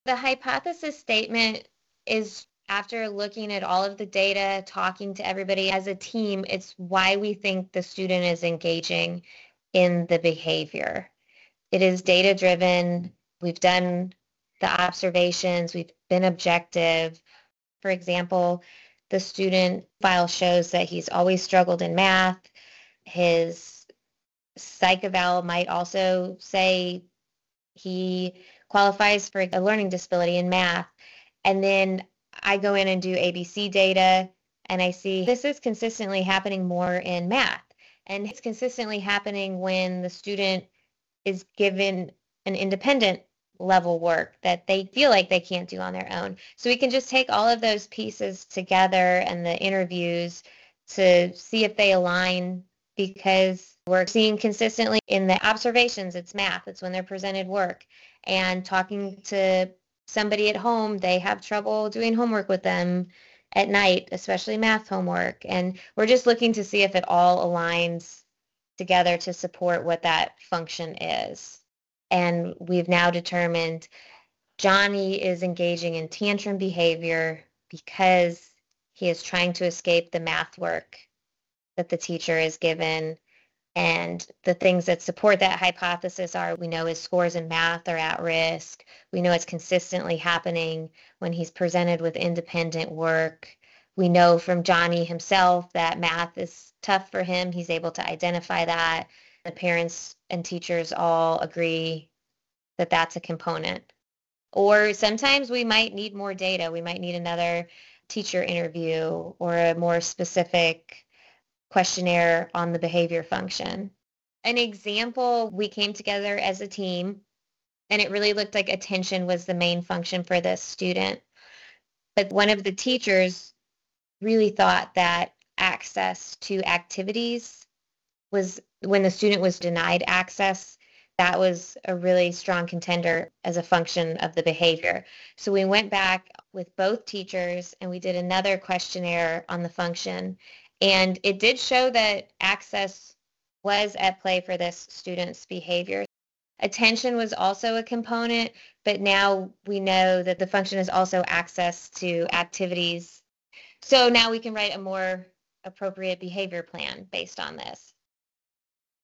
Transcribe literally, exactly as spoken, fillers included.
The hypothesis statement is after looking at all of the data, talking to everybody as a team, it's why we think the student is engaging in the behavior. It is data-driven. We've done the observations. We've been objective. For example, the student file shows that he's always struggled in math. His psych eval might also say he qualifies for a learning disability in math. And then I go in and do A B C data, and I see this is consistently happening more in math. And it's consistently happening when the student is given an independent level work that they feel like they can't do on their own. So we can just take all of those pieces together and the interviews to see if they align, because we're seeing consistently in the observations, it's math, it's when they're presented work. And talking to somebody at home, they have trouble doing homework with them at night, especially math homework. And we're just looking to see if it all aligns together to support what that function is. And we've now determined Johnny is engaging in tantrum behavior because he is trying to escape the math work that the teacher is given. And the things that support that hypothesis are, we know his scores in math are at risk. We know it's consistently happening when he's presented with independent work. We know from Johnny himself that math is tough for him. He's able to identify that. The parents and teachers all agree that that's a component. Or sometimes we might need more data. We might need another teacher interview or a more specific questionnaire on the behavior function. An example, we came together as a team, and it really looked like attention was the main function for this student. But one of the teachers really thought that access to activities was, when the student was denied access, that was a really strong contender as a function of the behavior. So we went back with both teachers and we did another questionnaire on the function. And it did show that access was at play for this student's behavior. Attention was also a component, but now we know that the function is also access to activities. So now we can write a more appropriate behavior plan based on this.